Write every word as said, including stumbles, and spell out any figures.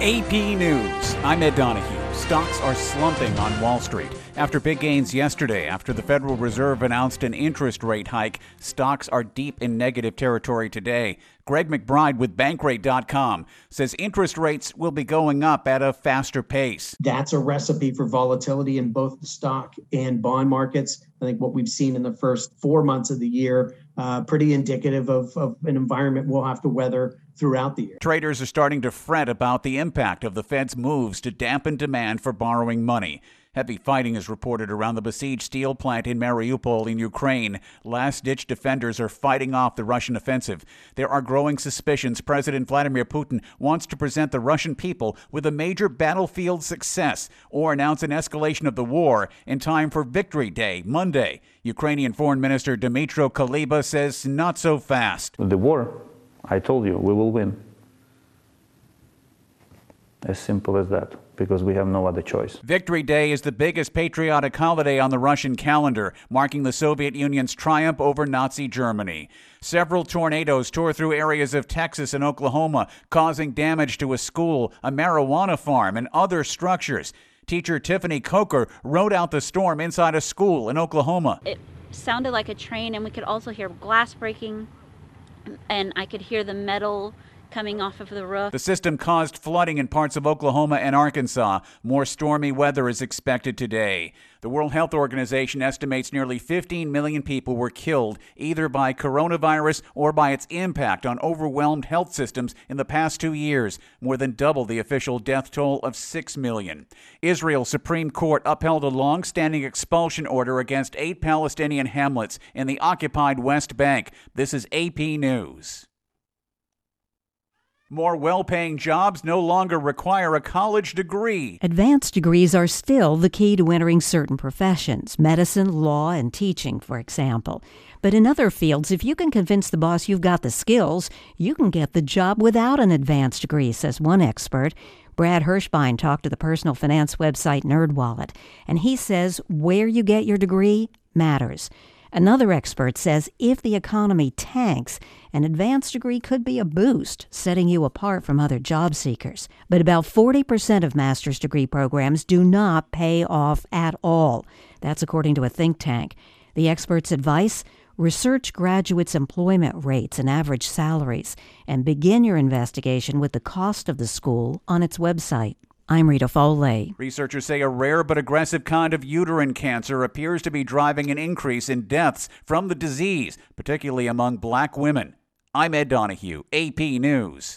A P News. I'm Ed Donahue. Stocks are slumping on Wall Street. After big gains yesterday, after the Federal Reserve announced an interest rate hike, stocks are deep in negative territory today. Greg McBride with Bankrate dot com says interest rates will be going up at a faster pace. That's a recipe for volatility in both the stock and bond markets. I think what we've seen in the first four months of the year, uh, pretty indicative of, of an environment we'll have to weather throughout the year. Traders are starting to fret about the impact of the Fed's moves to dampen demand for borrowing money. Heavy fighting is reported around the besieged steel plant in Mariupol in Ukraine. Last-ditch defenders are fighting off the Russian offensive. There are growing suspicions President Vladimir Putin wants to present the Russian people with a major battlefield success or announce an escalation of the war in time for Victory Day, Monday. Ukrainian Foreign Minister Dmytro Kuleba says not so fast. The war, I told you, we will win. As simple as that, because we have no other choice. Victory Day is the biggest patriotic holiday on the Russian calendar, marking the Soviet Union's triumph over Nazi Germany. Several tornadoes tore through areas of Texas and Oklahoma, causing damage to a school, a marijuana farm, and other structures. Teacher Tiffany Coker rode out the storm inside a school in Oklahoma. It sounded like a train, and we could also hear glass breaking, and I could hear the metal coming off of the roof. The system caused flooding in parts of Oklahoma and Arkansas. More stormy weather is expected today. The World Health Organization estimates nearly fifteen million people were killed either by coronavirus or by its impact on overwhelmed health systems in the past two years, more than double the official death toll of six million. Israel's Supreme Court upheld a long-standing expulsion order against eight Palestinian hamlets in the occupied West Bank. This is A P News. More well-paying jobs no longer require a college degree. Advanced degrees are still the key to entering certain professions, medicine, law, and teaching, for example. But in other fields, if you can convince the boss you've got the skills, you can get the job without an advanced degree, says one expert. Brad Hirschbein talked to the personal finance website NerdWallet, and he says where you get your degree matters. Another expert says if the economy tanks, an advanced degree could be a boost, setting you apart from other job seekers. But about forty percent of master's degree programs do not pay off at all. That's according to a think tank. The expert's advice? Research graduates' employment rates and average salaries, and begin your investigation with the cost of the school on its website. I'm Rita Foley. Researchers say a rare but aggressive kind of uterine cancer appears to be driving an increase in deaths from the disease, particularly among black women. I'm Ed Donahue, A P News.